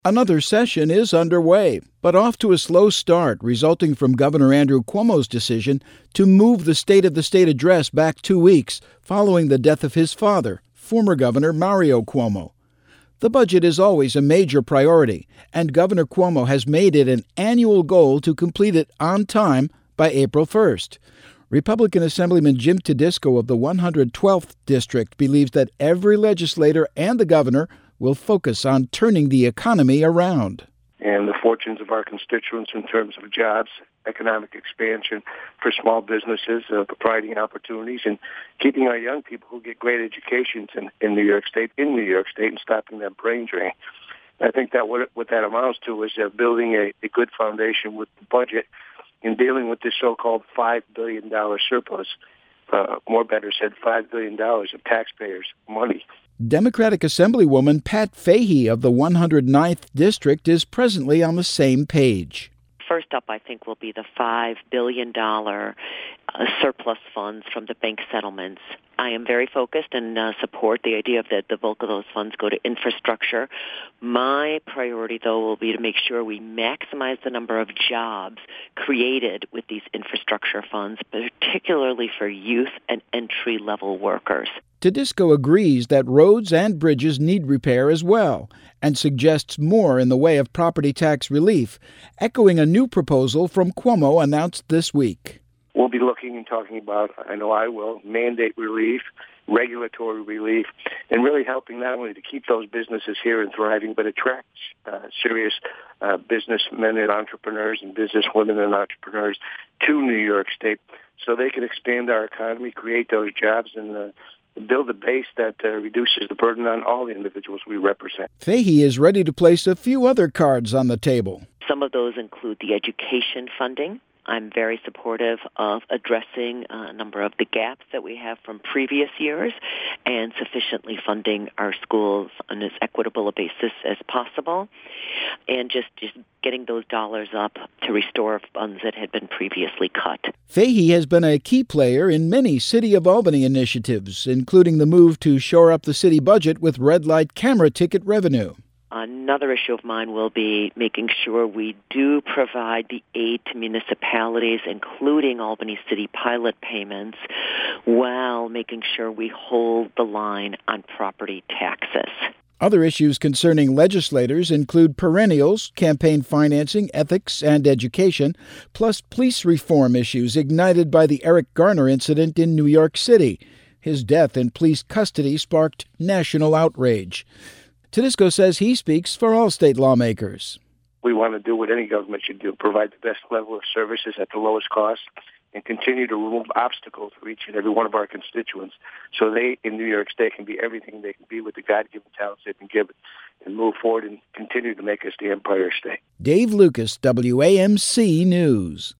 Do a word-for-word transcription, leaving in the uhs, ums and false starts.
Another session is underway, but off to a slow start, resulting from Governor Andrew Cuomo's decision to move the State of the State address back two weeks following the death of his father, former Governor Mario Cuomo. The budget is always a major priority, and Governor Cuomo has made it an annual goal to complete it on time by April first. Republican Assemblyman Jim Tedisco of the one hundred twelfth District believes that every legislator and the governor will focus on turning the economy around. And the fortunes of our constituents in terms of jobs, economic expansion for small businesses, uh, providing opportunities, and keeping our young people who get great educations in, in New York State, in New York State, and stopping that brain drain. I think that what, what that amounts to is uh, building a, a good foundation with the budget in dealing with this so-called five billion dollars surplus. Uh, more better said, five billion dollars of taxpayers' money. Democratic Assemblywoman Pat Fahey of the one hundred ninth District is presently on the same page. First up, I think, will be the five billion dollars uh, surplus funds from the bank settlements. I am very focused and uh, support the idea that the bulk of those funds go to infrastructure. My priority, though, will be to make sure we maximize the number of jobs created with these infrastructure funds, particularly for youth and entry-level workers. Tedisco agrees that roads and bridges need repair as well and suggests more in the way of property tax relief, echoing a new proposal from Cuomo announced this week. We'll be looking and talking about, I know I will, mandate relief, regulatory relief, and really helping not only to keep those businesses here and thriving, but attract uh, serious uh, businessmen and entrepreneurs and businesswomen and entrepreneurs to New York State so they can expand our economy, create those jobs, and uh, build a base that uh, reduces the burden on all the individuals we represent. Fahey is ready to place a few other cards on the table. Some of those include the education funding. I'm very supportive of addressing a number of the gaps that we have from previous years and sufficiently funding our schools on as equitable a basis as possible, and just, just getting those dollars up to restore funds that had been previously cut. Fahey has been a key player in many City of Albany initiatives, including the move to shore up the city budget with red light camera ticket revenue. Another issue of mine will be making sure we do provide the aid to municipalities, including Albany City pilot payments, while making sure we hold the line on property taxes. Other issues concerning legislators include perennials, campaign financing, ethics, and education, plus police reform issues ignited by the Eric Garner incident in New York City. His death in police custody sparked national outrage. Tedisco says he speaks for all state lawmakers. We want to do what any government should do, provide the best level of services at the lowest cost, and continue to remove obstacles for each and every one of our constituents so they, in New York State, can be everything they can be with the God-given talents they've been given and move forward and continue to make us the Empire State. Dave Lucas, W A M C News.